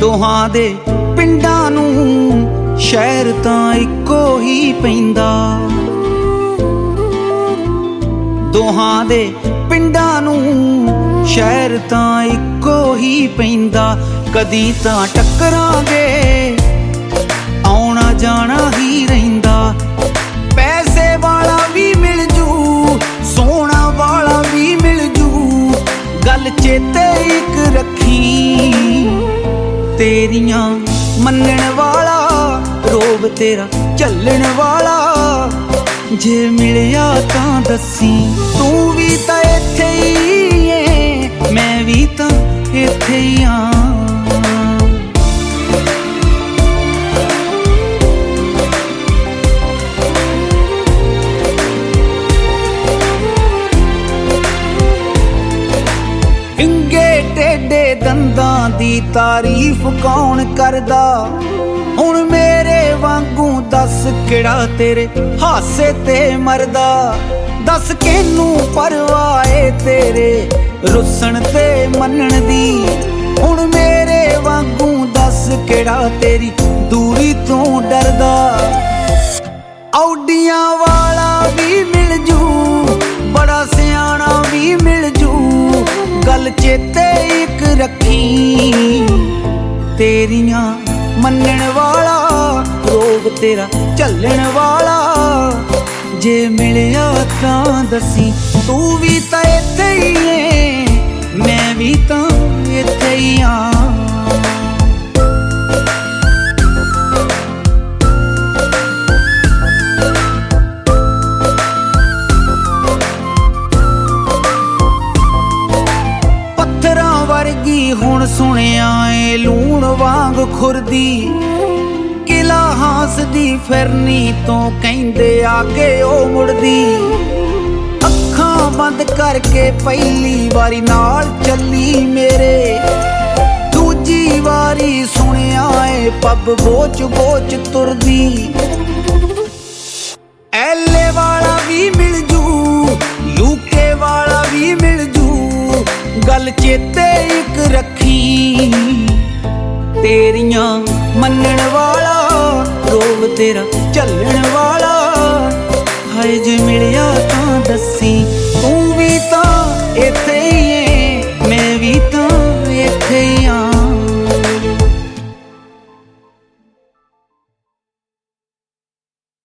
ਦੋਹਾਂ ਦੇ ਪਿੰਡਾਂ ਨੂੰ ਸ਼ਹਿਰ ਤਾਂ ਇੱਕੋ ਹੀ ਪੈਂਦਾ। ਦੋਹਾਂ ਦੇ ਪਿੰਡਾਂ ਨੂੰ ਸ਼ਹਿਰ ਤਾਂ ਇੱਕੋ ਹੀ ਪੈਂਦਾ। ਕਦੀ ਤਾਂ ਟੱਕਰਾਂਗੇ, ਆਉਣਾ ਜਾਣਾ ਹੀ ਰਹਿੰਦਾ। ਪੈਸੇ ਵਾਲਾ ਵੀ ਮਿਲ ਜੂ, ਸੋਹਣਾ ਵਾਲਾ ਵੀ ਮਿਲ ਜੂ। ਗੱਲ ਚੇਤੇ ਇੱਕ ਰੱਖੀ, ਤੇਰੀਆਂ ਮੰਨਣ ਵਾਲਾ, ਰੋਬ ਤੇਰਾ ਝੱਲਣ ਵਾਲਾ। ਜੇ ਮਿਲਿਆ ਤਾਂ ਦੱਸੀ, ਤੂੰ ਵੀ ਤਾਂ ਇੱਥੇ ਹੀ ਏ, ਮੈਂ ਵੀ ਤਾਂ ਇੱਥੇ ਹੀ ਆਂ। ਇੰਗੇ ਟੇਢੇ ਦੰਦਾਂ ਦੀ ਤਾਰੀਫ ਕੌਣ ਕਰਦਾ? ਹੁਣ ਮੇਰੇ ਵਾਂਗੂ ਦੱਸ ਕਿਹੜਾ ਤੇਰੇ ਹਾਸੇ ਤੇ ਮਰਦਾ? ਦੱਸ ਕਿਹਨੂੰ ਪਰਵਾਹ ਏ ਤੇਰੇ ਰੁੱਸਣ ਤੇ ਮੰਨਣ ਦੀ? ਹੁਣ ਮੇਰੇ ਵਾਂਗੂ ਦੱਸ ਕਿਹੜਾ ਤੇਰੀ ਦੂਰੀ ਤੋਂ ਡਰਦਾ? ਔਡੀਆਂ ਵਾਲਾ ਵੀ ਮਿਲ ਜੂ, ਬੜਾ ਸਿਆਣਾ ਵੀ ਮਿਲ ਜੂ। ਗੱਲ ਚੇਤੇ ਇੱਕ ਰੱਖੀ, ਤੇਰੀਆਂ ਮੰਨਣ ਵਾਲਾ, ਰੋਬ ਤੇਰਾ ਝੱਲਣ ਵਾਲਾ। ਜੇ ਮਿਲਿਆ ਤਾਂ ਦੱਸੀ, ਤੂੰ ਵੀ ਤਾਂ ਇੱਥੇ ਹੀ ਏ, ਮੈਂ ਵੀ ਤਾਂ ਇੱਥੇ ਹੀ ਆਂ। ਹੁਣ ਸੁਣਿਆ ਏ ਲੂਣ ਵਾਂਗ ਖੁਰਦੀ, ਕਿਲਾ ਹਾਸਦੀ ਫਿਰਨੀ ਤੋਂ ਕਹਿੰਦੇ ਆ ਕੇ ਉਹ ਮੁੜਦੀ। ਅੱਖਾਂ ਬੰਦ ਕਰਕੇ ਪਹਿਲੀ ਵਾਰੀ ਨਾਲ ਚੱਲੀ ਮੇਰੇ, ਦੂਜੀ ਵਾਰੀ ਸੁਣਿਆ ਏ ਪੱਬ ਬੋਚ ਬੋਚ ਤੁਰਦੀ। ਐਲੇ ਵਾਲਾ ਵੀ ਮਿਲ ਜੂ, ਯੂਕੇ ਵਾਲਾ ਵੀ ਮਿਲ ਜੂ। ਗੱਲ ਚੇਤੇ ਇੱਕ ਰੱਖੀ, ਤੇਰੀਆਂ ਮੰਨਣ ਵਾਲਾ, ਰੋਬ ਤੇਰਾ ਝੱਲਣ ਵਾਲਾ। ਹਾਏ ਜੇ ਮਿਲਿਆ ਤਾਂ ਦੱਸੀ,